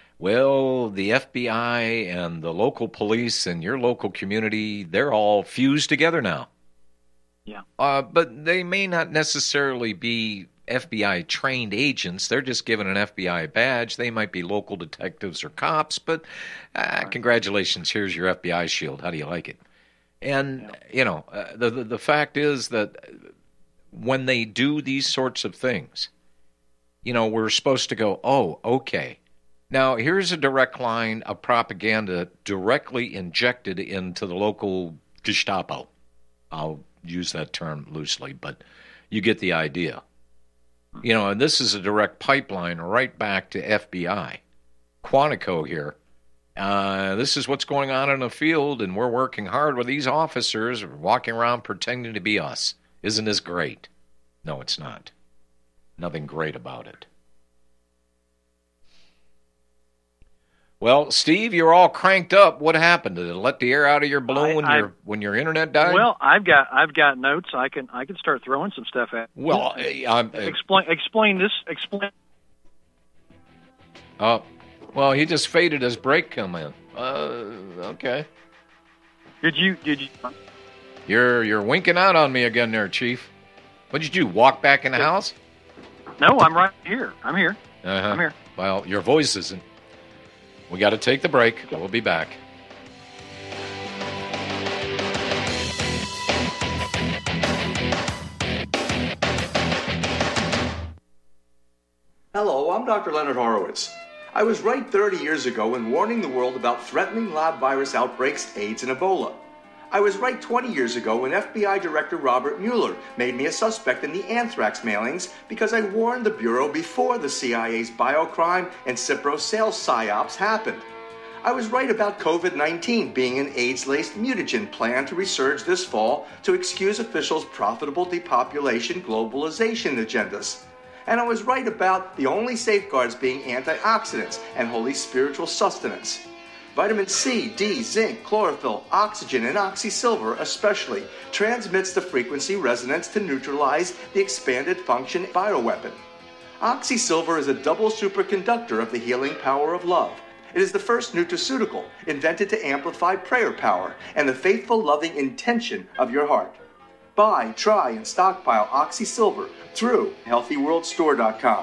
Well, the F B I and the local police and your local community, they're all fused together now. Yeah. Uh, but they may not necessarily be F B I-trained agents. They're just given an F B I badge. They might be local detectives or cops, but uh, right. Congratulations, here's your F B I shield. How do you like it? And, yeah. you know, uh, the, the the fact is that when they do these sorts of things, you know, we're supposed to go, oh, okay. Now, here's a direct line of propaganda directly injected into the local Gestapo. I'll use that term loosely, but you get the idea. You know, and this is a direct pipeline right back to F B I. Quantico here Uh, this is what's going on in the field, and we're working hard with these officers walking around pretending to be us. Isn't this great? No, it's not. Nothing great about it. Well, Steve, you're all cranked up. What happened? Did it let the air out of your balloon I, when I, your when your internet died? Well, I've got I've got notes. I can I can start throwing some stuff at. Well, I'm, uh, explain explain this. Explain. Oh, well, he just faded his break come in. Uh, okay. Did you did you? You're you're winking out on me again, there, Chief. What did you do? Walk back in the house? No, I'm right here. I'm here. Uh-huh. I'm here. Well, your voice isn't. We got to take the break. We'll be back. Hello, I'm Doctor Leonard Horowitz. I was right thirty years ago in warning the world about threatening lab virus outbreaks, AIDS, and Ebola. I was right twenty years ago when F B I Director Robert Mueller made me a suspect in the anthrax mailings because I warned the Bureau before the C I A's biocrime and Cipro sales psyops happened. I was right about COVID nineteen being an AIDS-laced mutagen planned to resurge this fall to excuse officials' profitable depopulation globalization agendas. And I was right about the only safeguards being antioxidants and holy spiritual sustenance. Vitamin C, D, zinc, chlorophyll, oxygen, and oxysilver especially transmits the frequency resonance to neutralize the expanded function bioweapon. Oxysilver is a double superconductor of the healing power of love. It is the first nutraceutical invented to amplify prayer power and the faithful, loving intention of your heart. Buy, try, and stockpile Oxysilver through healthy world store dot com.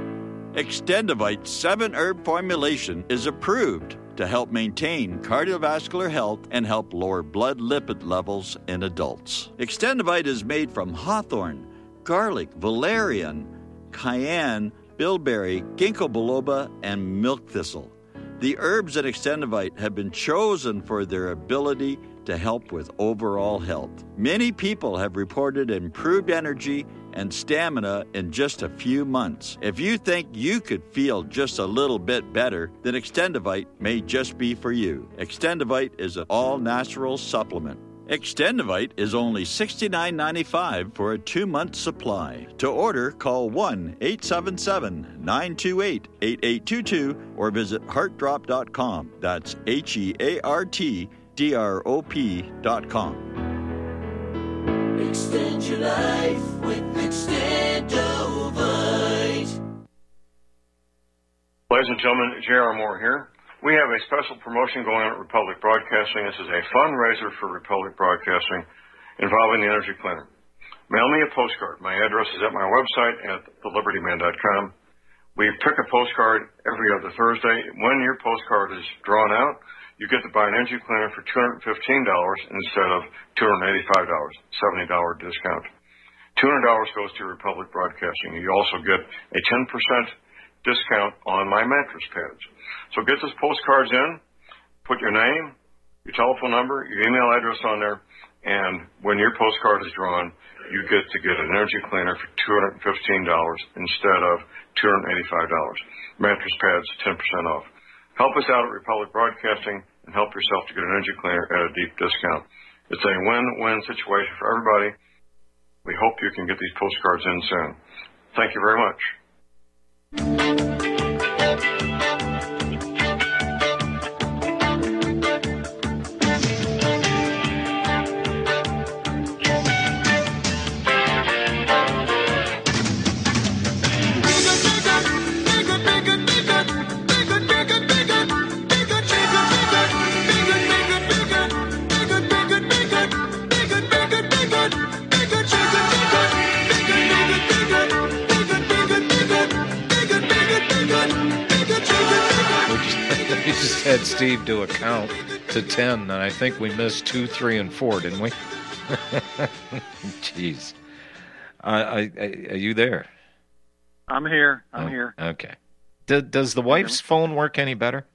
Extendivite seven herb formulation is approved to help maintain cardiovascular health and help lower blood lipid levels in adults. Extendivite is made from hawthorn, garlic, valerian, cayenne, bilberry, ginkgo biloba, and milk thistle. The herbs in Extendivite have been chosen for their ability to help with overall health. Many people have reported improved energy and stamina in just a few months. If you think you could feel just a little bit better, then Extendivite may just be for you. Extendivite is an all-natural supplement. Extendivite is only sixty-nine ninety-five for a two-month supply. To order, call one eight seven seven, nine two eight, eight eight two two or visit heart drop dot com. That's H E A R T D R O P dot com. Extend your life with Extendovite. Ladies and gentlemen, J R. Moore here. We have a special promotion going on at Republic Broadcasting. This is a fundraiser for Republic Broadcasting involving the Energy Cleaner. Mail me a postcard. My address is at my website at the liberty man dot com. We pick a postcard every other Thursday. When your postcard is drawn out, you get to buy an Energy Cleaner for two hundred fifteen dollars instead of two hundred eighty-five dollars, seventy dollars discount. two hundred dollars goes to Republic Broadcasting. You also get a ten percent discount on my mattress pads. So get those postcards in, put your name, your telephone number, your email address on there, and when your postcard is drawn, you get to get an Energy Cleaner for two hundred fifteen dollars instead of two hundred eighty-five dollars. Mattress pads, ten percent off. Help us out at Republic Broadcasting and help yourself to get an Energy Cleaner at a deep discount. It's a win-win situation for everybody. We hope you can get these postcards in soon. Thank you very much. Had Steve do a count to ten, and I think we missed two, three, and four, didn't we? Jeez. I, I, are you there? I'm here. I'm oh, here. Okay. Do, does the wife's phone work any better?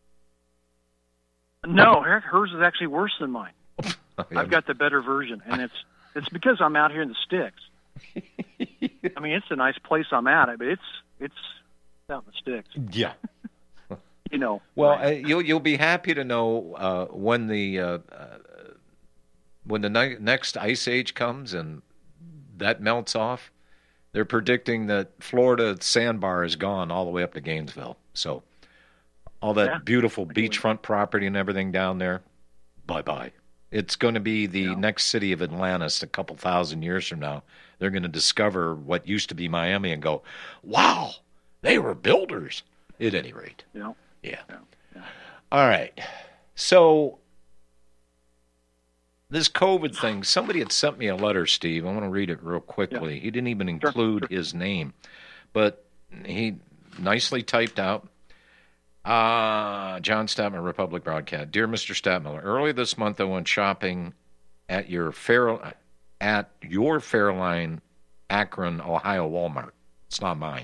No, hers is actually worse than mine. I've got the better version, and it's it's because I'm out here in the sticks. I mean, it's a nice place I'm at, but it's it's out in the sticks. Yeah. you know. Well, uh, you'll you'll be happy to know uh, when the uh, uh, when the ni- next ice age comes and that melts off. They're predicting that Florida sandbar is gone all the way up to Gainesville. So all that Yeah. beautiful beachfront property and everything down there, bye bye. It's going to be the next city of Atlantis a couple thousand years from now. They're going to discover what used to be Miami and go, wow, they were builders. At any rate. Yeah. Yeah. yeah. yeah. All right. So this COVID thing, somebody had sent me a letter, Steve. I want to read it real quickly. Yeah. He didn't even include sure, sure. his name, but he nicely typed out, uh, John Statman, Republic Broadcast. Dear Mister Statmiller, earlier this month I went shopping at your Fair, at your Fairline, Akron, Ohio Walmart. It's not mine.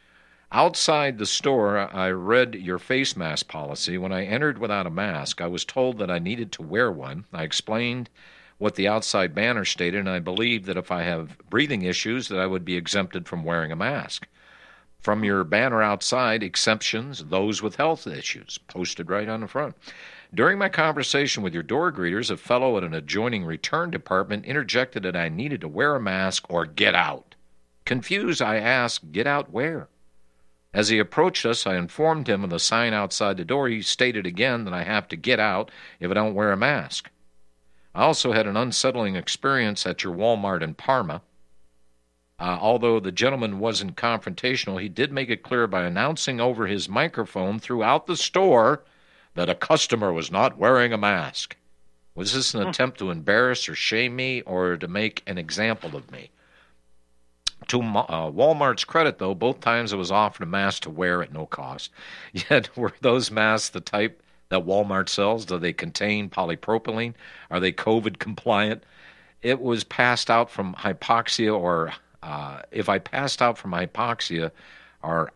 Outside the store, I read your face mask policy. When I entered without a mask, I was told that I needed to wear one. I explained what the outside banner stated, and I believed that if I have breathing issues, that I would be exempted from wearing a mask. From your banner outside, exceptions, those with health issues, posted right on the front. During my conversation with your door greeters, a fellow at an adjoining return department interjected that I needed to wear a mask or get out. Confused, I asked, get out where? As he approached us, I informed him of the sign outside the door. He stated again that I have to get out if I don't wear a mask. I also had an unsettling experience at your Walmart in Parma. Uh, although the gentleman wasn't confrontational, he did make it clear by announcing over his microphone throughout the store that a customer was not wearing a mask. Was this an attempt to embarrass or shame me or to make an example of me? To uh, Walmart's credit, though, both times I was offered a mask to wear at no cost. Yet, were those masks the type that Walmart sells? Do they contain polypropylene? Are they COVID compliant? It was passed out from hypoxia, or uh, if I passed out from hypoxia or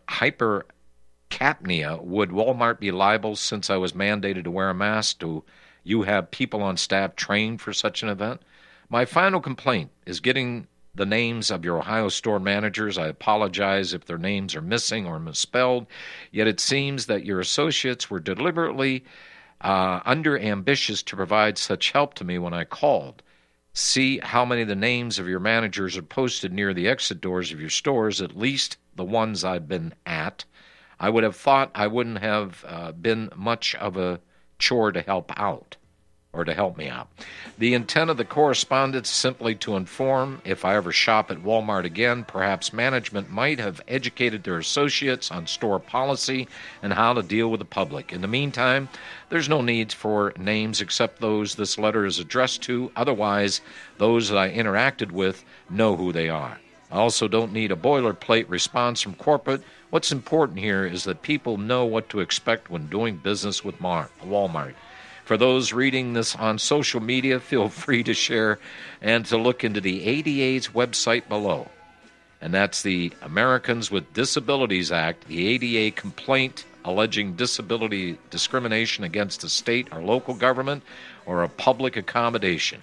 hypercapnia, would Walmart be liable since I was mandated to wear a mask? Do you have people on staff trained for such an event? My final complaint is getting the names of your Ohio store managers. I apologize if their names are missing or misspelled, yet it seems that your associates were deliberately uh, under-ambitious to provide such help to me when I called. See how many of the names of your managers are posted near the exit doors of your stores, at least the ones I've been at. I would have thought I wouldn't have uh, been much of a chore to help out. or to help me out. The intent of the correspondence is simply to inform if I ever shop at Walmart again, perhaps management might have educated their associates on store policy and how to deal with the public. In the meantime, there's no need for names except those this letter is addressed to. Otherwise, those that I interacted with know who they are. I also don't need a boilerplate response from corporate. What's important here is that people know what to expect when doing business with Mar- Walmart. For those reading this on social media, feel free to share and to look into the A D A's website below. And that's the Americans with Disabilities Act, the A D A complaint alleging disability discrimination against a state or local government or a public accommodation.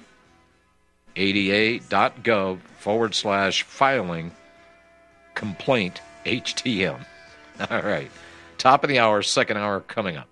ada.gov forward slash filing complaint H T M. All right. Top of the hour, second hour coming up.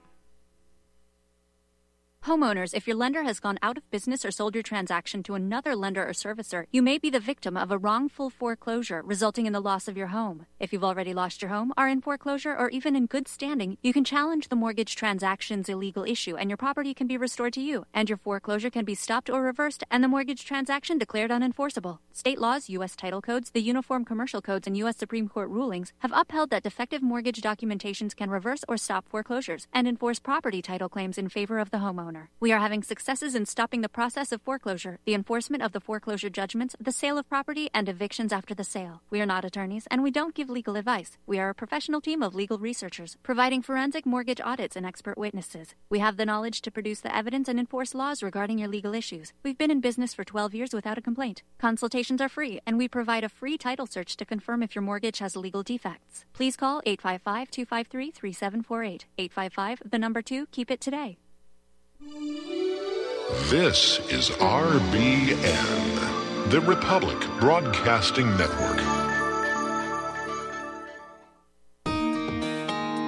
Homeowners, if your lender has gone out of business or sold your transaction to another lender or servicer, you may be the victim of a wrongful foreclosure resulting in the loss of your home. If you've already lost your home, are in foreclosure, or even in good standing, you can challenge the mortgage transaction's illegal issue and your property can be restored to you, and your foreclosure can be stopped or reversed and the mortgage transaction declared unenforceable. State laws, U S title codes, the Uniform Commercial Codes, and U S Supreme Court rulings have upheld that defective mortgage documentations can reverse or stop foreclosures and enforce property title claims in favor of the homeowner. We are having successes in stopping the process of foreclosure, the enforcement of the foreclosure judgments, the sale of property, and evictions after the sale. We are not attorneys, and we don't give legal advice. We are a professional team of legal researchers, providing forensic mortgage audits and expert witnesses. We have the knowledge to produce the evidence and enforce laws regarding your legal issues. We've been in business for twelve years without a complaint. Consultations are free, and we provide a free title search to confirm if your mortgage has legal defects. Please call eight five five, two five three, three seven four eight. eight five five, the number two, keep it today. This is R B N, the Republic Broadcasting Network.